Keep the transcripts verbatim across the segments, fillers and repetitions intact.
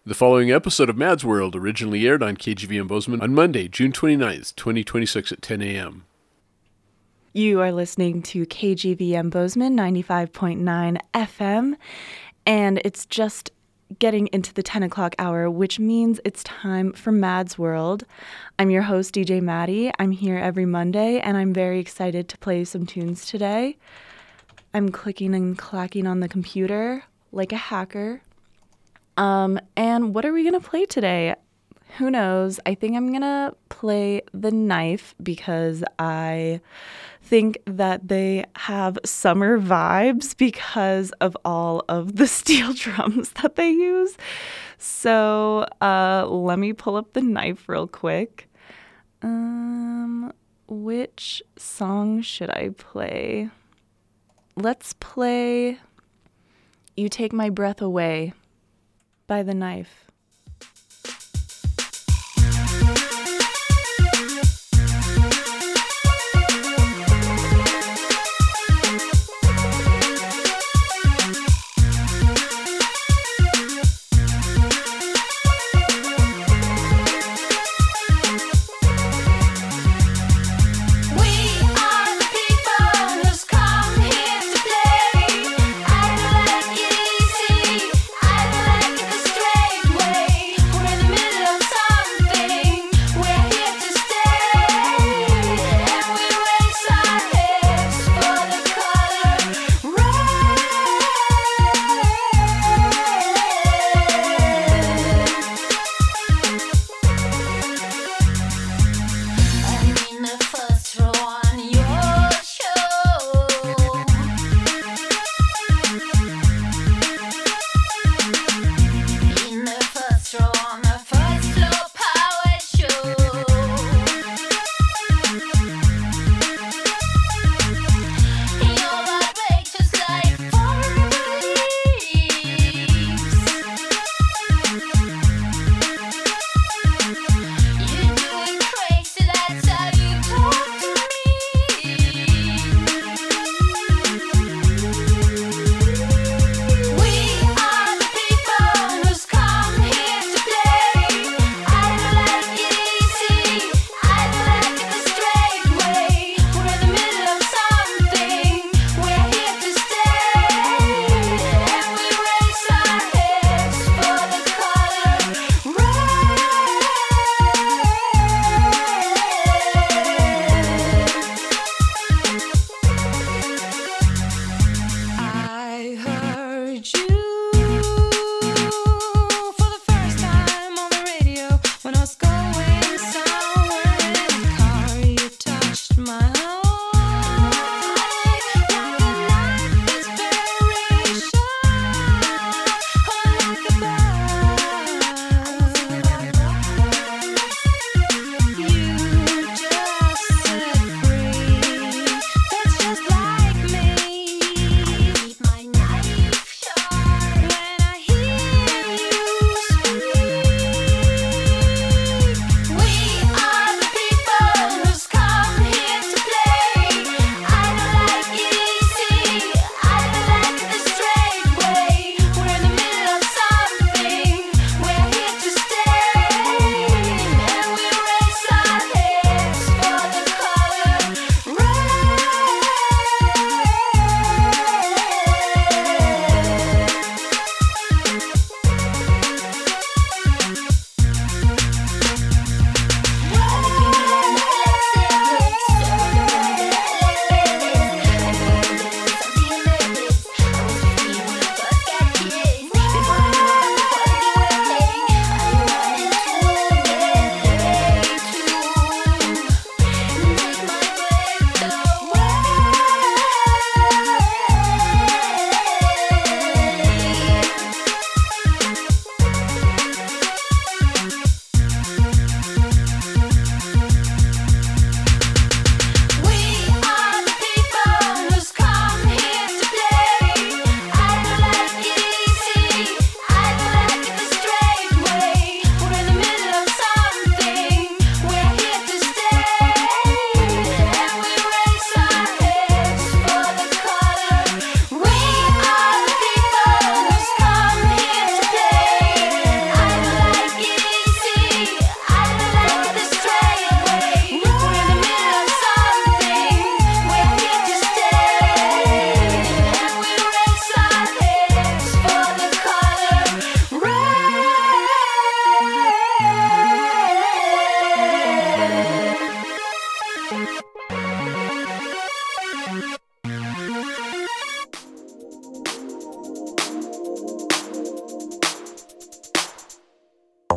The following episode of Mad's World originally aired on K G V M Bozeman on Monday, June twenty-ninth, twenty twenty-six at ten a.m. You are listening to K G V M Bozeman ninety-five point nine F M, and it's just getting into the ten o'clock hour, which means it's time for Mad's World. I'm your host, D J Maddie. I'm here every Monday, and I'm very excited to play some tunes today. I'm clicking and clacking on the computer like a hacker. Um, and what are we going to play today? Who knows? I think I'm going to play The Knife because I think that they have summer vibes because of all of the steel drums that they use. So uh, let me pull up The Knife real quick. Um, which song should I play? Let's play You Take My Breath Away by The Knife. Wait.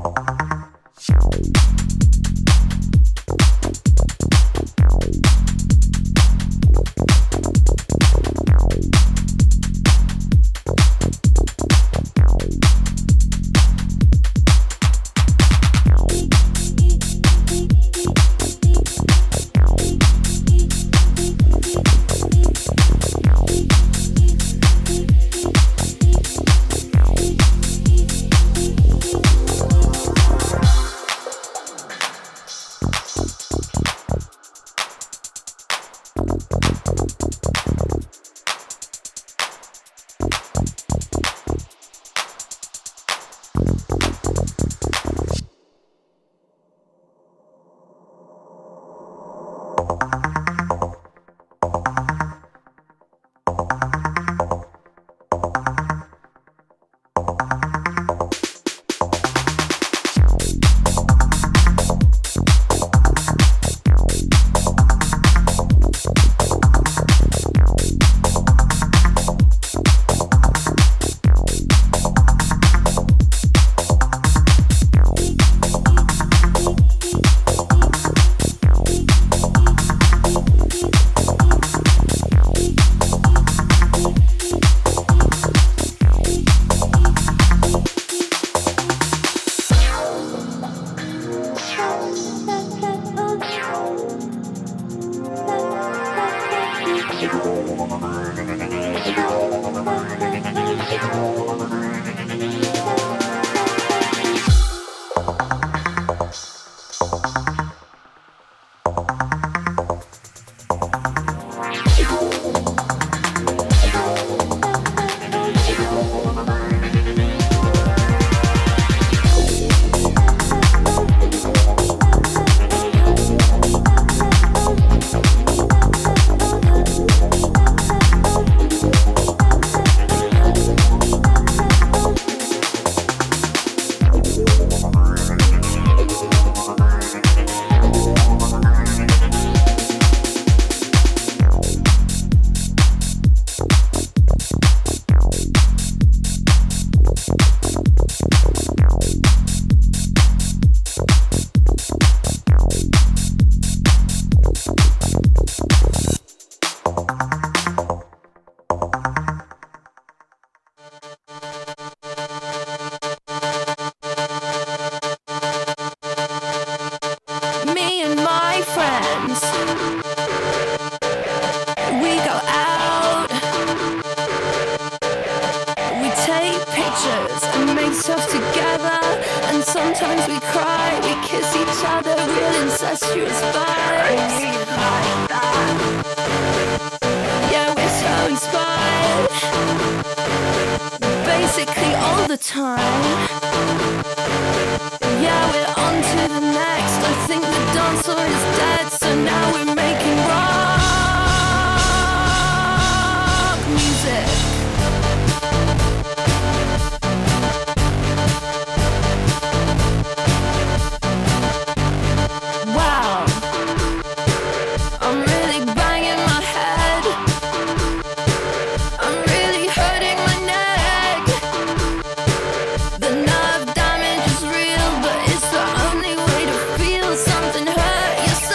The nerve damage is real, but it's the only way to feel something hurt. You're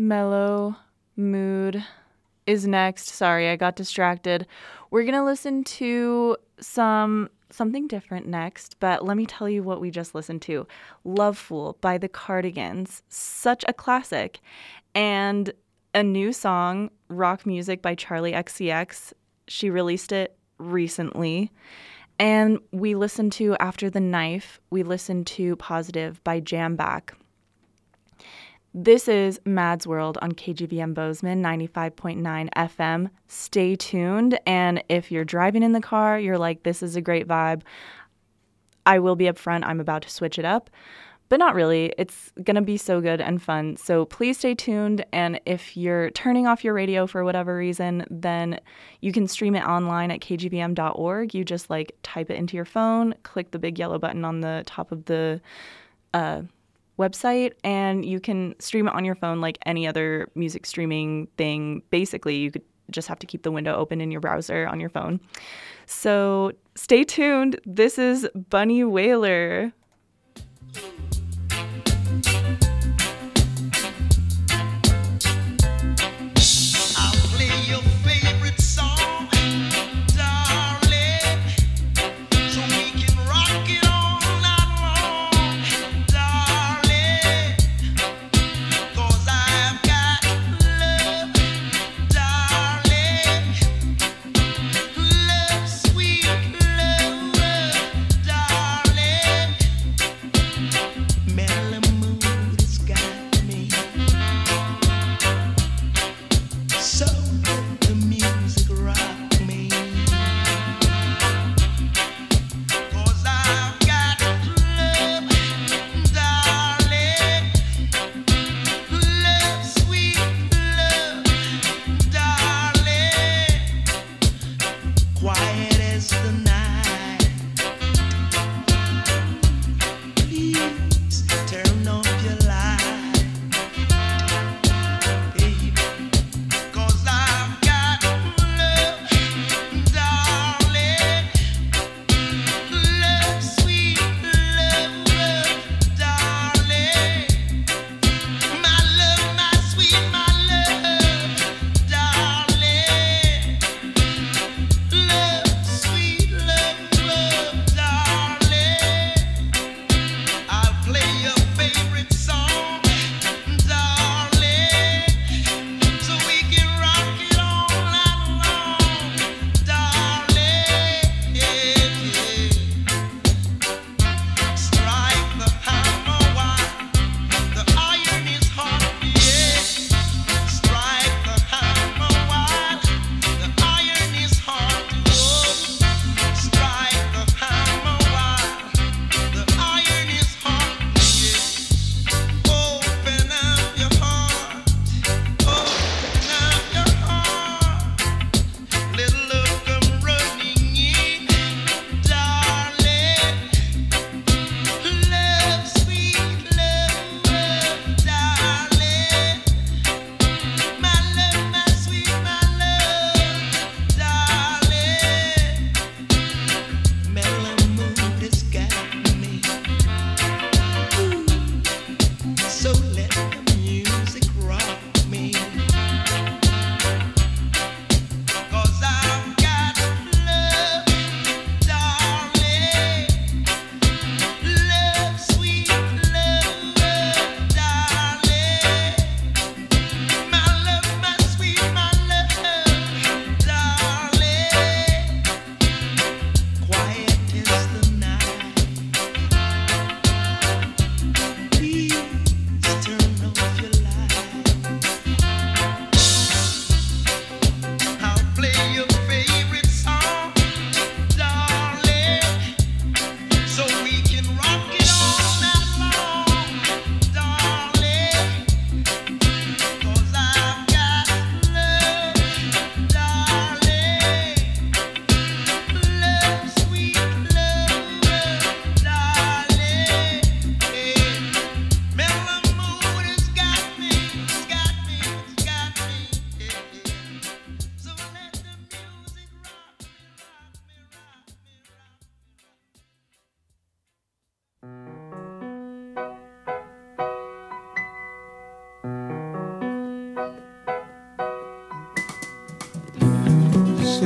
mellow mood is next. Sorry, I got distracted. We're going to listen to some something different next, but let me tell you what we just listened to. Love Fool by the Cardigans. Such a classic. And a new song, Rock Music by Charlie X C X. She released it recently. And we listened to After the Knife. We listened to Positive by Jamback. This is Mad's World on K G V M Bozeman, ninety-five point nine F M. Stay tuned, and if you're driving in the car, you're like, this is a great vibe, I will be upfront, I'm about to switch it up, but not really. It's going to be so good and fun, so please stay tuned, and if you're turning off your radio for whatever reason, then you can stream it online at k g v m dot org. You just, like, type it into your phone, click the big yellow button on the top of the uh website, and you can stream it on your phone like any other music streaming thing. Basically, you could just have to keep the window open in your browser on your phone. So stay tuned. This is Bunny Wailer. Love, sweet love, darling.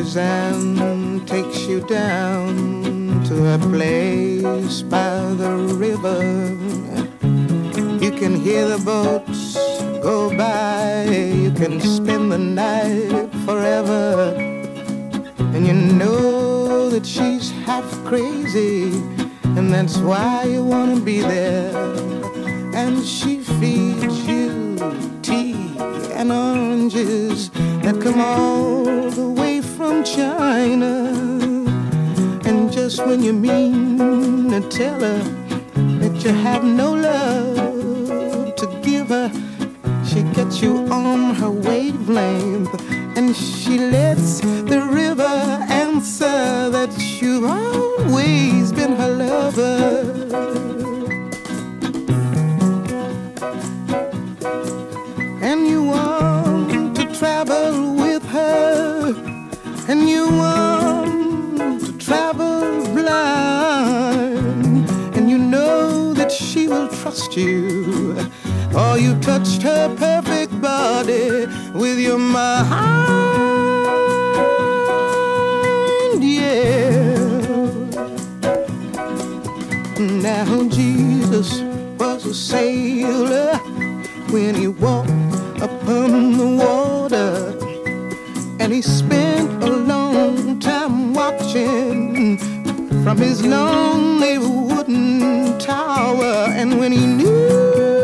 Suzanne takes you down to a place by the river. You can hear the boats go by. You can spend the night forever. And you know that she's half crazy, and that's why you wanna be there. And she feeds you tea and oranges that come all the way from China. And just when you mean to tell her that you have no love to give her, she gets you on her wavelength, and she lets the river answer that you've always been her lover. And you want to travel with her, and you want to travel blind, and you know that she will trust you. Oh, you touched her perfect body with your mind, yeah. Now Jesus was a sailor when he walked upon the water, and he spent a long time watching from his lonely wooden tower. And when he knew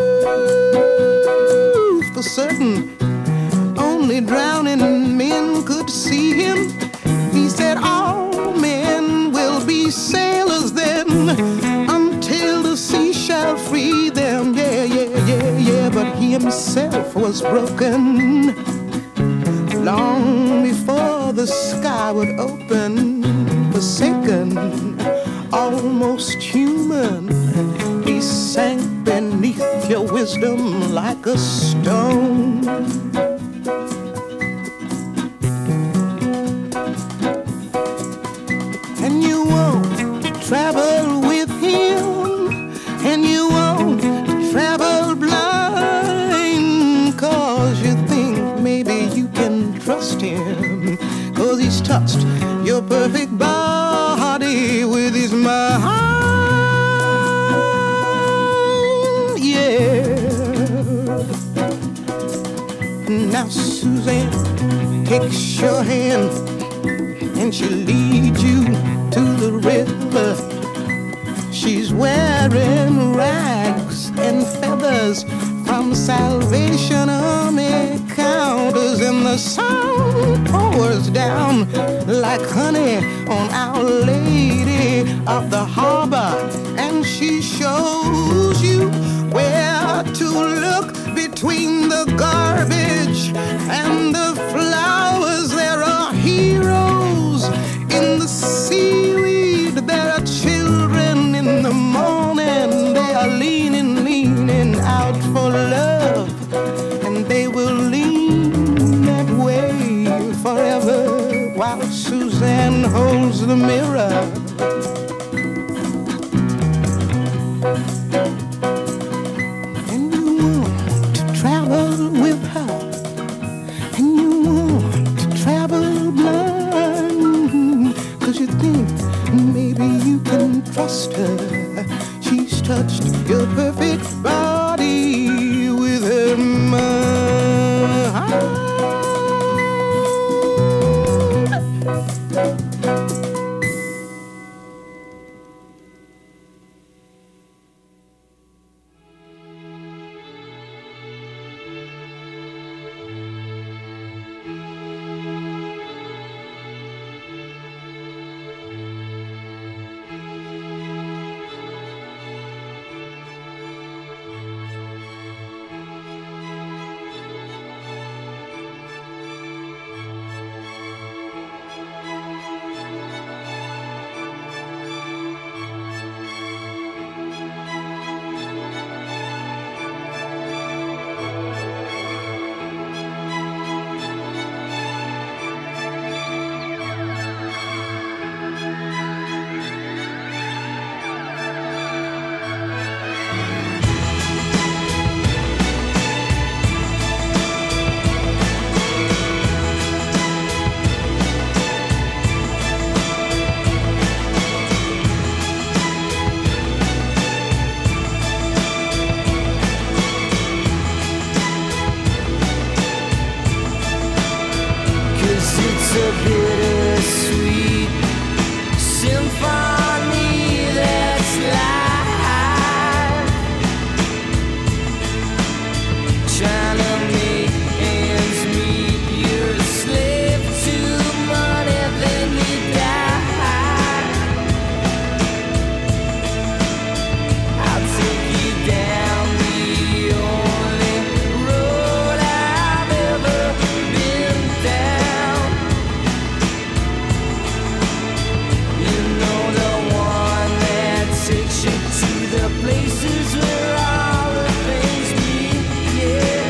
for certain only drowning men could see him, he said all men will be sailors then, until the sea shall free them. Yeah, yeah, yeah, yeah. But he himself was broken long before the sky would open. Forsaken, almost human, he sank beneath your wisdom like a stone. And you won't travel with him, and you won't travel blind, 'cause you think maybe you can trust him, 'cause he's touched your perfect body with his mind, yeah. Now Suzanne takes your hand, and she leads you to the river. She's wearing rags and feathers from Salvation Army counters, and the sun pours down like honey on Our Lady of the Harbor, and she shows you where to look between the garbage and the flowers. There are heroes in the seaweed, there are children in the morning. They are leaning, leaning out for love, and they will lean that way forever while Suzanne holds the mirror. And you want to travel with her, and you want to travel blind, 'cause you think maybe you can trust her. She's touched your perfect body with her mind. it's a bittersweet symphony that's live, trying to make ends meet. You're a slave to money, then you die. I'll take you down the only road I've ever been down. You know, the one that takes you to the places where all the things meet, yeah.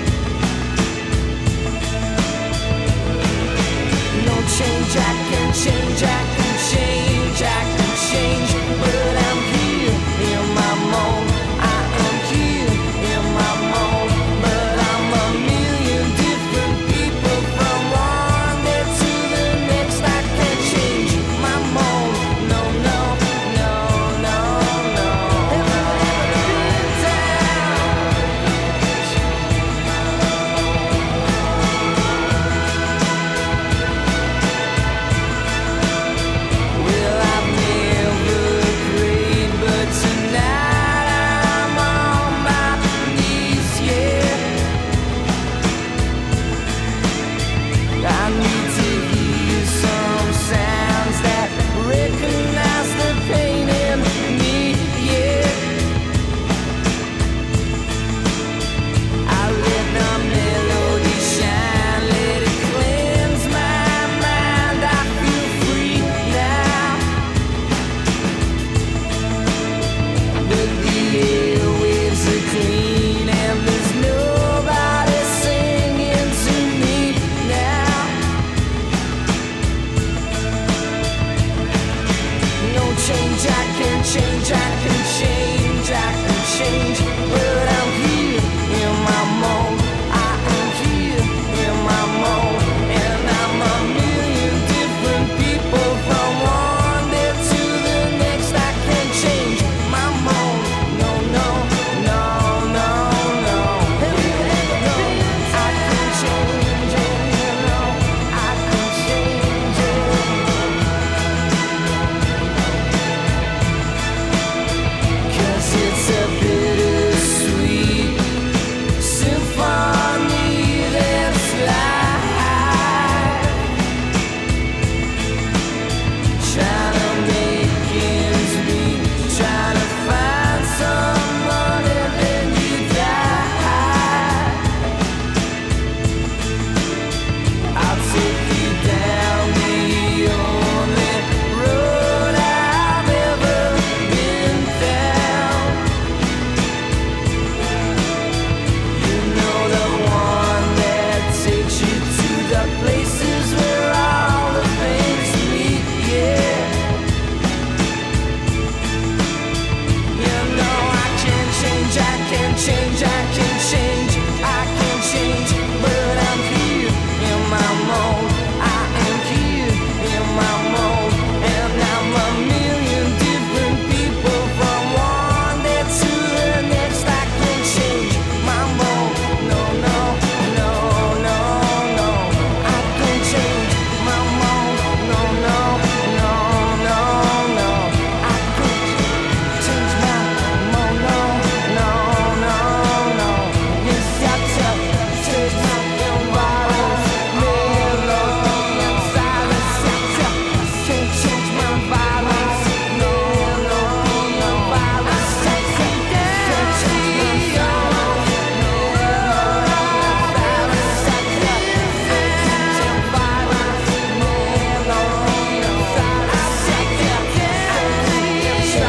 No change, I can change, I can change, I can change, but I'm here in my mold. I am here in my mold, but I'm a million different people from one day to the next. I can't change my mold. No, no, no, no, no. Ever, ever been down? Well, I've never prayed, but tonight I'm on my knees, yeah. I need to hear some sounds that recognize the pain in me, yeah. I let the melody shine, let it cleanse my mind. I feel free now, but the airwaves are clean and there's nobody singing to me now. No change, I can change, I can change, I can change, but I'm here in my mold. I am here in my mold, and I'm a million different people from one day to the next. I can change my mold. No, no, no, no, no. Have you ever been? I can change it, you know. I can change it. 'Cause it's a bittersweet symphony that's live, trying to make ends meet, trying to find somebody, then you die. I'll take you down the only road I've ever been down. You know, the one that takes you to the places where all the things meet, yeah. You know, I can change, I can change, I can change, I can change, but I'm here in my mold. I am here in my mold, and I'm a million different people from one day to the next. I can change my mold. No, no, no, no, no. I can change my mold. No, no, no, no, no. I can change my mold. No, no, no, no. Yes, I tell, change my environment. Melody and silence. I tell, can't change my violence. Melody and violence. I tell, can't change my violence. Melody and violence. I tell, can't change my violence. Melody and silence. I tell, can't change my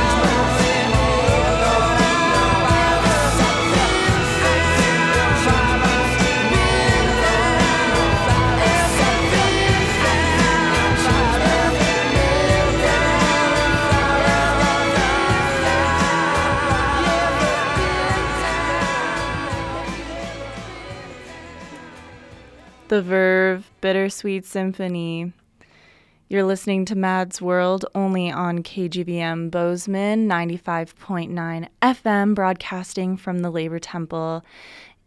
The Verve, Bittersweet Symphony. You're listening to Mad's World only on K G V M Bozeman ninety-five point nine F M, broadcasting from the Labor Temple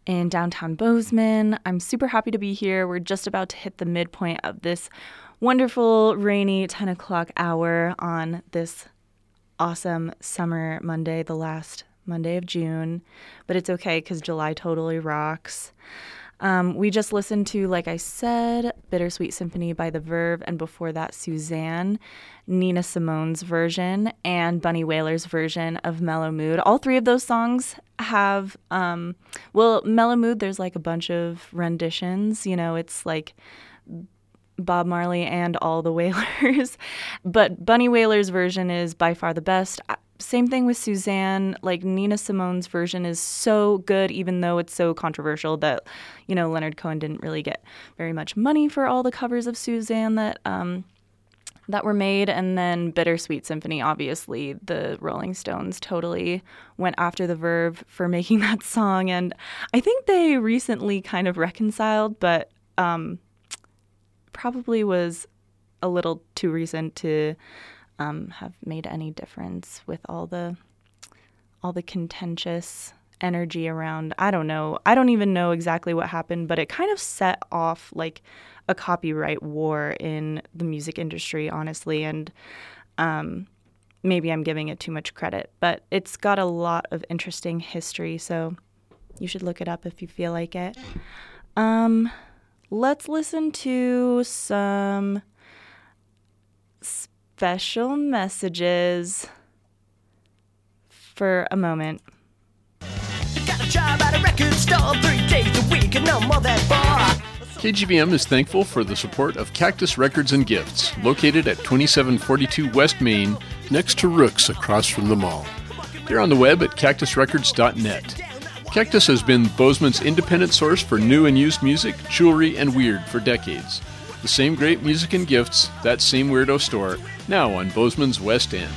in downtown Bozeman. I'm super happy to be here. We're just about to hit the midpoint of this wonderful, rainy ten o'clock hour on this awesome summer Monday, the last Monday of June. But it's okay because July totally rocks. Um, we just listened to, like I said, Bittersweet Symphony by The Verve, and before that, Suzanne, Nina Simone's version, and Bunny Wailer's version of Mellow Mood. All three of those songs have, um, well, Mellow Mood, there's like a bunch of renditions. You know, it's like Bob Marley and all the Wailers. But Bunny Wailer's version is by far the best. Same thing with Suzanne. Like, Nina Simone's version is so good, even though it's so controversial that, you know, Leonard Cohen didn't really get very much money for all the covers of Suzanne that um, that were made. And then Bittersweet Symphony, obviously, the Rolling Stones totally went after The Verve for making that song. And I think they recently kind of reconciled, but um, probably was a little too recent to Um, have made any difference with all the all the contentious energy around. I don't know. I don't even know exactly what happened, but it kind of set off like a copyright war in the music industry, honestly. And um, maybe I'm giving it too much credit, but it's got a lot of interesting history, so you should look it up if you feel like it. Um, let's listen to some special messages for a moment. Got a job at a record store three days a week and no more than four. K G V M is thankful for the support of Cactus Records and Gifts, located at twenty-seven forty-two West Main, next to Rook's across from the mall. They're on the web at cactus records dot net. Cactus has been Bozeman's independent source for new and used music, jewelry, and weird for decades. The same great music and gifts, that same weirdo store, now on Bozeman's West End.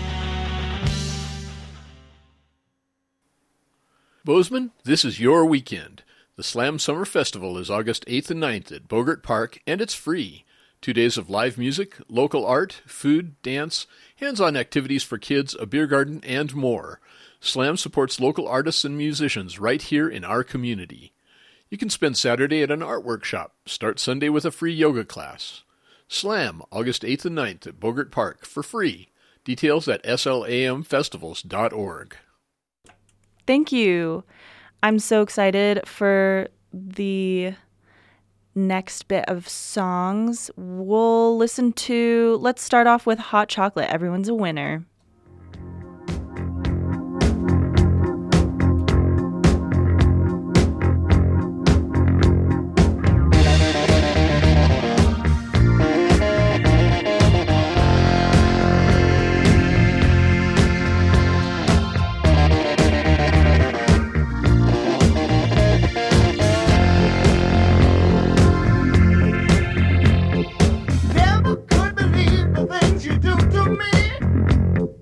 Bozeman, this is your weekend. The Slam Summer Festival is August eighth and ninth at Bogart Park, and it's free. Two days of live music, local art, food, dance, hands-on activities for kids, a beer garden, and more. Slam supports local artists and musicians right here in our community. You can spend Saturday at an art workshop, start Sunday with a free yoga class. Slam, August eighth and ninth at Bogart Park, for free. Details at S L A M festivals dot org. Thank you. I'm so excited for the next bit of songs. We'll listen to, let's start off with Hot Chocolate, Everyone's a Winner. Never could believe the things you do to me.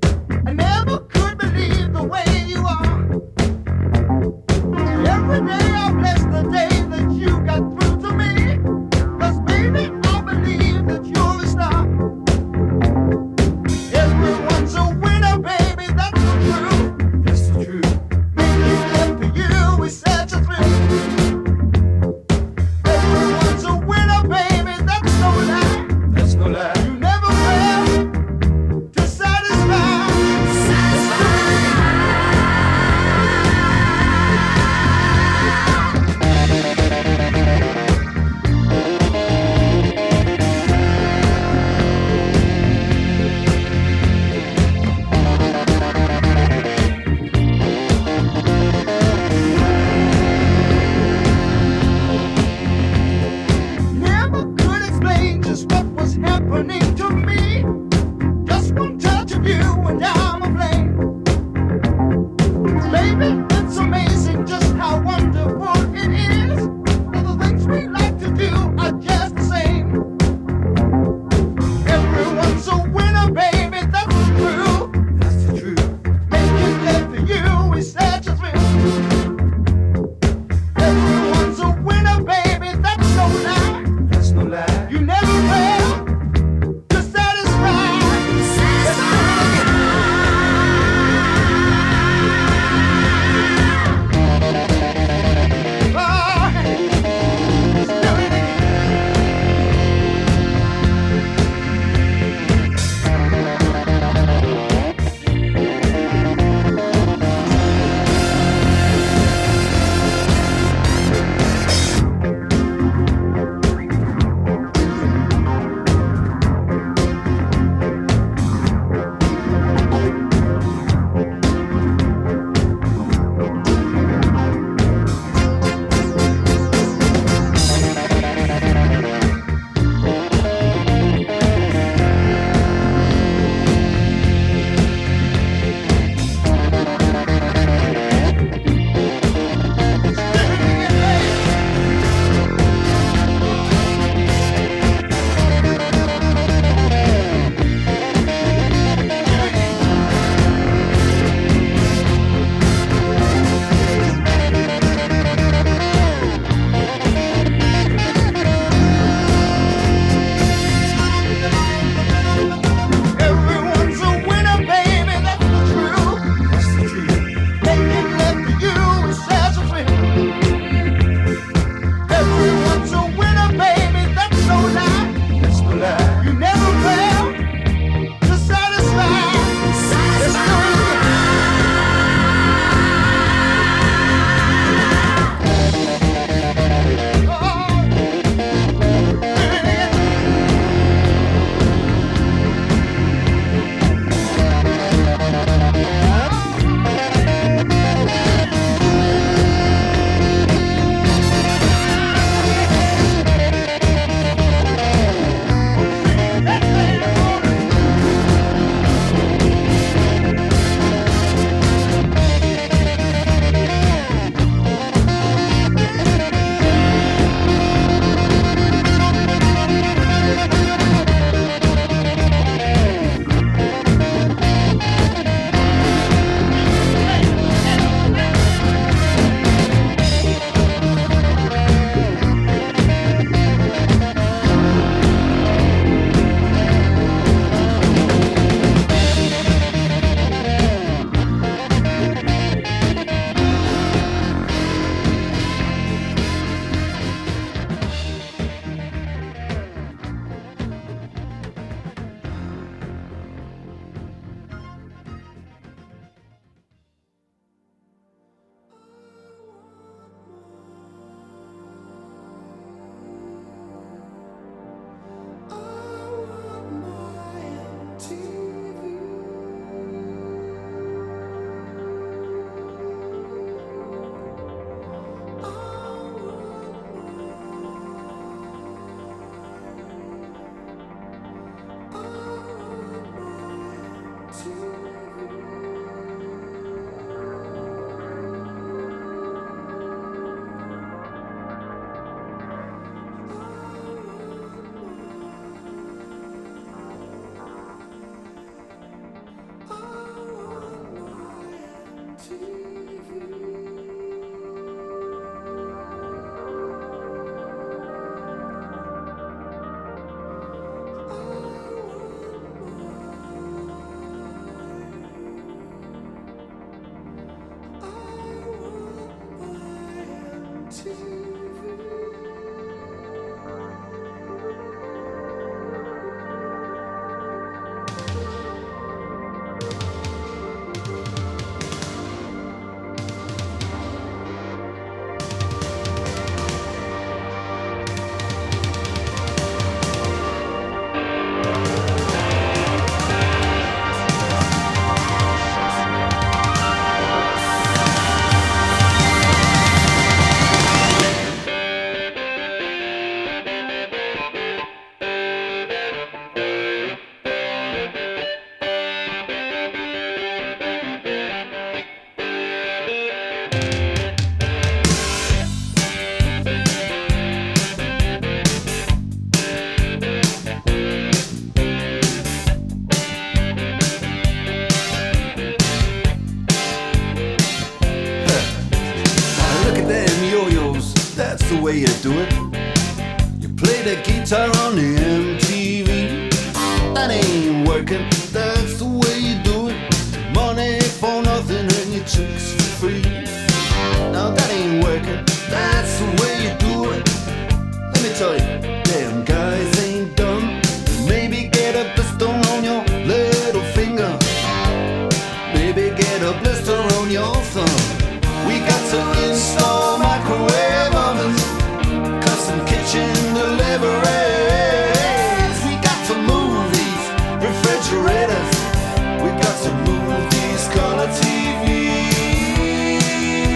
that's the way you do it. You play the guitar on the M T V. That ain't working, that's the way you do it. Money for nothing and your chicks for free. Now that ain't working, that's the way you do it. Let me tell you, damn guys ain't dumb. Maybe get a blister on your little finger. Maybe get a blister on your thumb. We got to install microwave ovens, custom kitchen deliveries. We got to move these refrigerators. We got to move these color T Vs.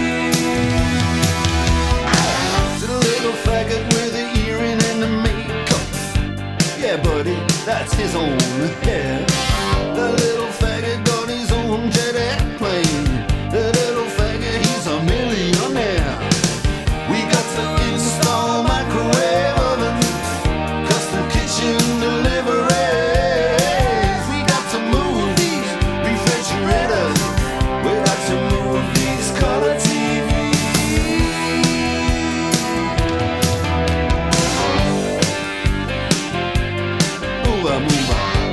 To the little faggot with the earring and the makeup. Yeah, buddy, that's his own hair. The little faggot got his own jet airplane. The little faggot, he's a millionaire. We got to install microwave oven, custom kitchen deliveries. We got to move these refrigerators. We got to move these color T Vs. Move on, move on.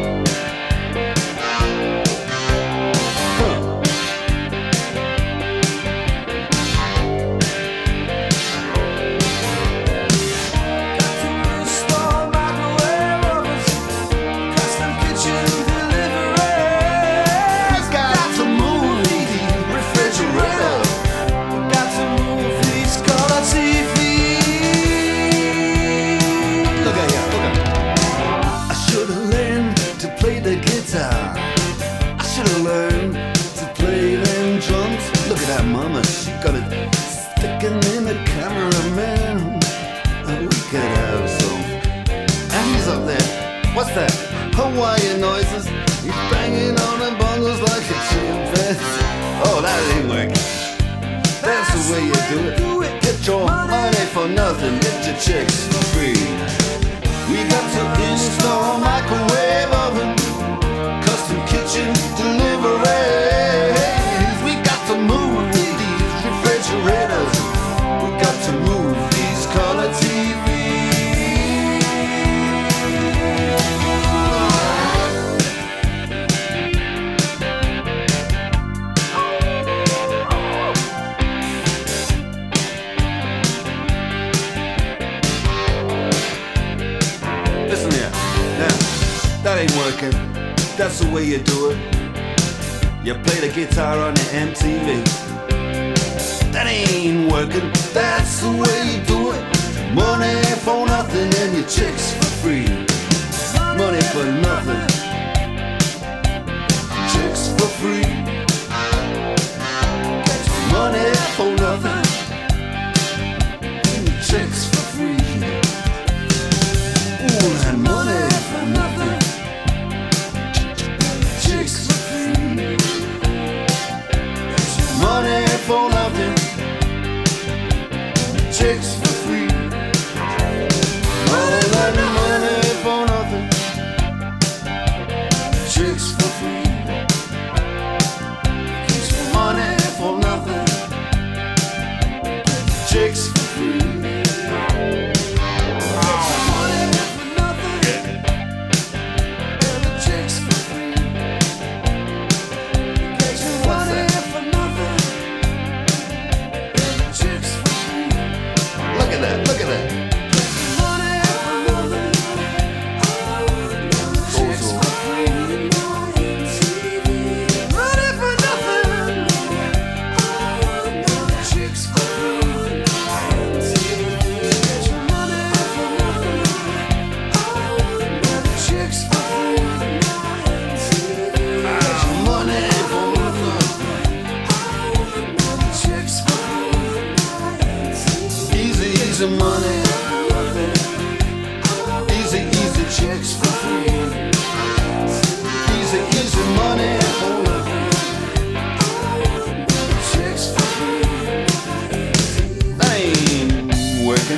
Mama, she got it sticking in the cameraman. Oh, we could have some. And he's up there. What's that? Hawaiian noises. He's banging on the bongos like a chimpanzee. Oh, that ain't working. That's the way you do it. Get your money for nothing. Get your chicks for free. We got to install microwave oven, custom kitchen deliveries. We got to move refrigerators. We got to move these color T Listen here, now, that ain't working. That's the way you do it. You play the guitar on the M T V. That ain't working, that's the way you do it. Money for nothing and your chicks for free. Money for nothing, chicks for free. Money for nothing, chicks for free. Ooh, and money for nothing, chicks for free. Money for nothing, chicks for free. All that money for nothing, chicks for free. Money for nothing, chicks for free. Money for nothing, and the chicks for free. Money for nothing, and the chicks for free. Look at that, look at that. Money for nothing, chicks for free. Money for nothing, chicks for free. Money for nothing, chicks for free. Money for nothing, chicks for free. Easy, easy money. Easy, easy chicks for free. Easy, easy money for nothing. Chicks for free. That ain't working.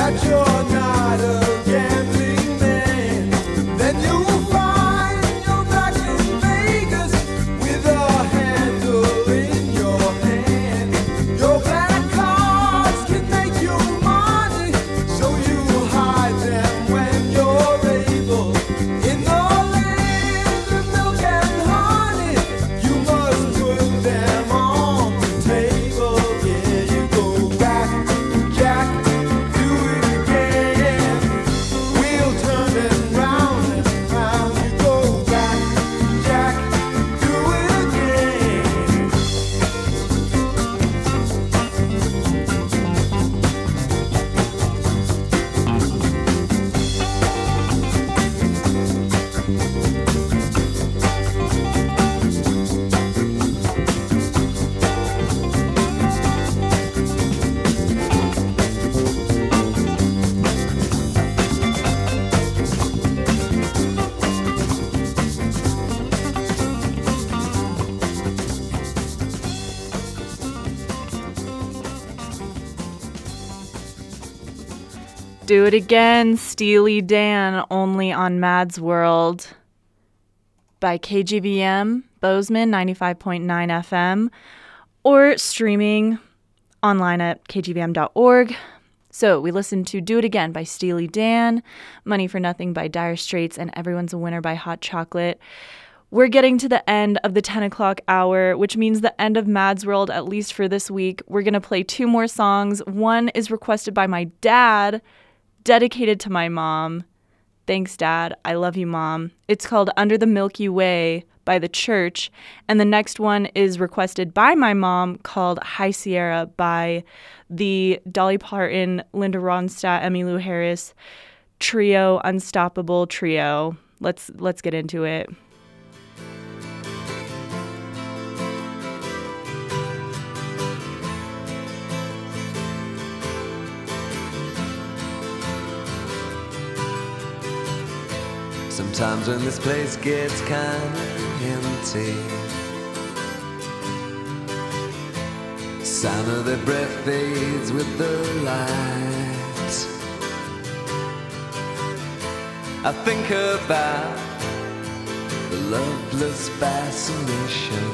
that you're not a gambling man, then you'll find you're back in Vegas with a handle in your hand. Your black cards can make you money, so you hide them when you're able. In the land of milk and honey, you must put them on the table. Yeah, you go back, Jack, do it again. We'll turn it round and round. You go back, Jack, do it again. Do It Again, Steely Dan, only on Mad's World by K G V M, Bozeman, ninety-five point nine F M, or streaming online at k g v m dot org. So we listened to Do It Again by Steely Dan, Money for Nothing by Dire Straits, and Everyone's a Winner by Hot Chocolate. We're getting to the end of the ten o'clock hour, which means the end of Mad's World, at least for this week. We're going to play two more songs. One is requested by my dad, dedicated to my mom. Thanks, Dad. I love you, Mom. It's called Under the Milky Way by The Church. And the next one is requested by my mom, called High Sierra by the Dolly Parton, Linda Ronstadt, Emmylou Harris trio, Unstoppable Trio. Let's let's get into it. Sometimes when this place gets kinda empty, sound of their breath fades with the light. I think about the loveless fascination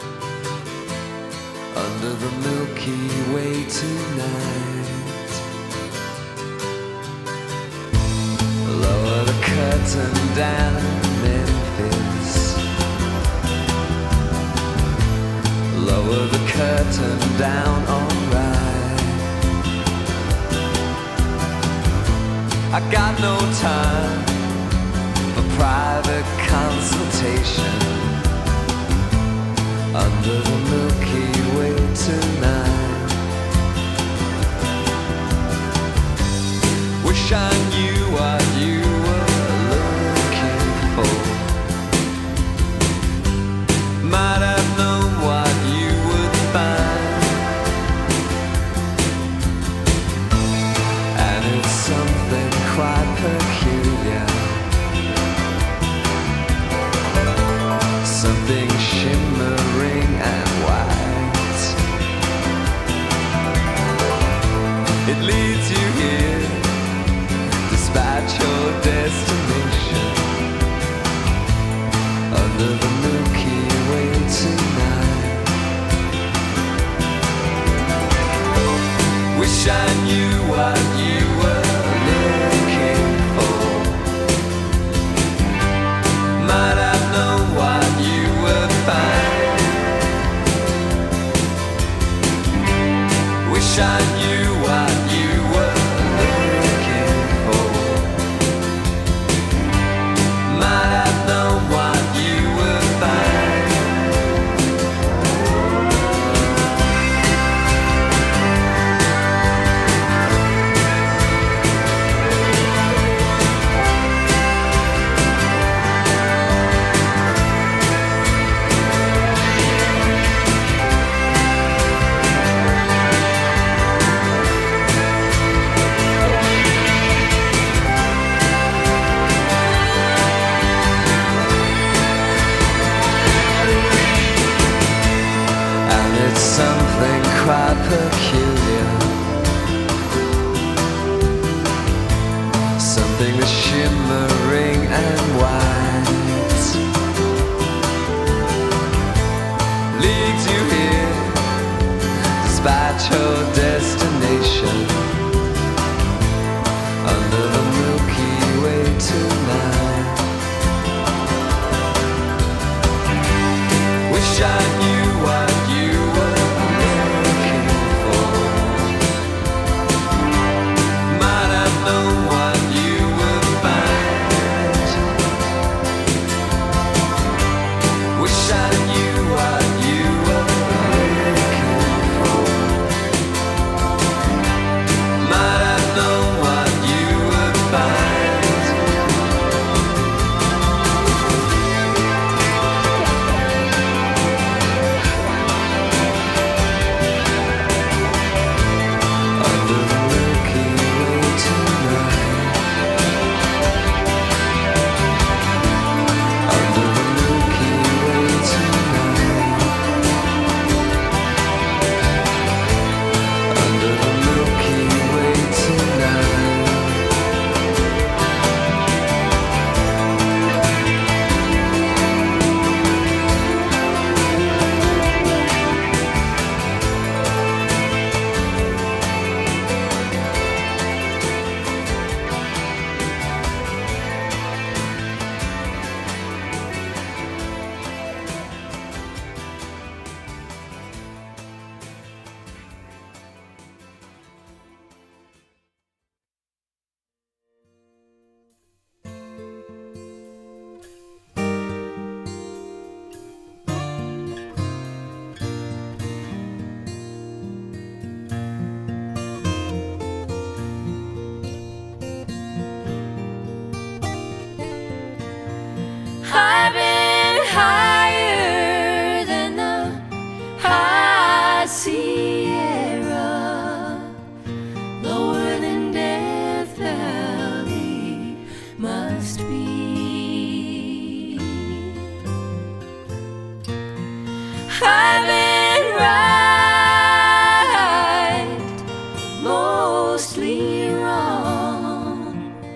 under the Milky Way tonight. Lower the curtain down in Memphis. Lower the curtain down, alright. I got no time for private consultation under the Milky Way tonight. Wish I knew what you were looking for. Might have known what you would find. And it's something quite peculiar, something shimmering and white. It leads you here despite your destination under the Milky Way tonight. Wish I knew what you were looking for. Might have known what you would find. Wish I knew what you were looking for. Might have known what you would find. something that's shimmering and white leads you here despite your destination under the Milky Way tonight. Wish I knew what you were looking for. Might have known what you would find. Wish I knew what you were looking for. Might have known what you would find. Under the Milky Way tonight. Under the Milky Way tonight. Under the Milky Way tonight. I've been higher than the high Sierra, lower than Death Valley must be. I've been right, mostly wrong,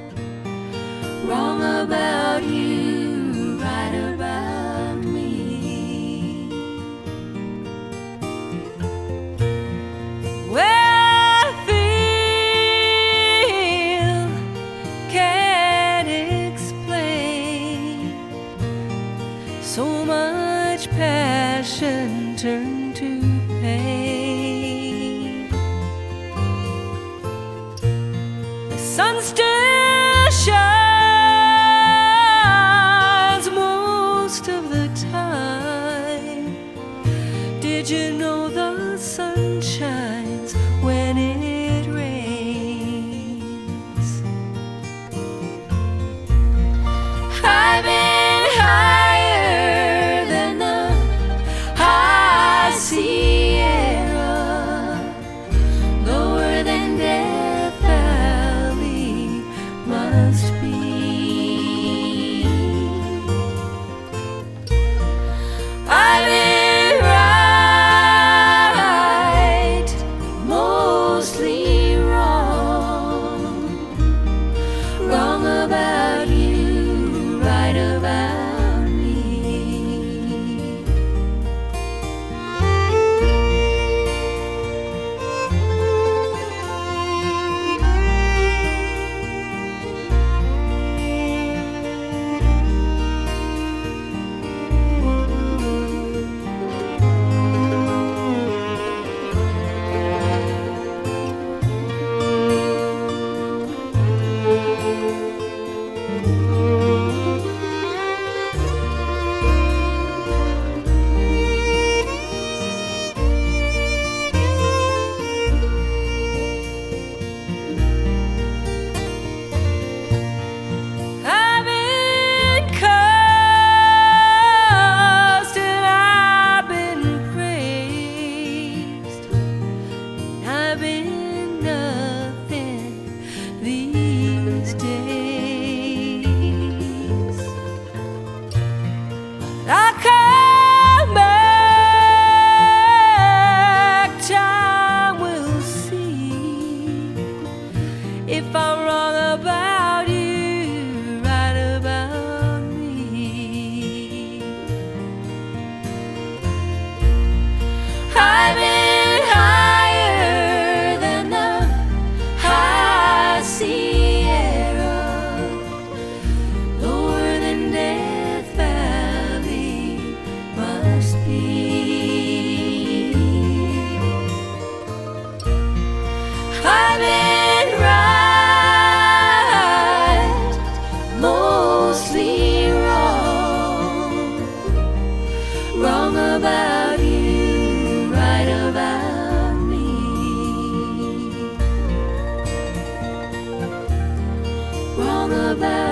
wrong about you, right about me. Where I feel, can't explain, so much passion turned to pain. The sun still shines most of the time. Did you know the sun shines when it rains? I've been higher than the high Sierra, lower than Death Valley must be. I've been right, mostly wrong, wrong about you, right about me. I've been cursed and I've been praised, and I've been nothing these days. But I come back, time will see if I'm wrong about you. about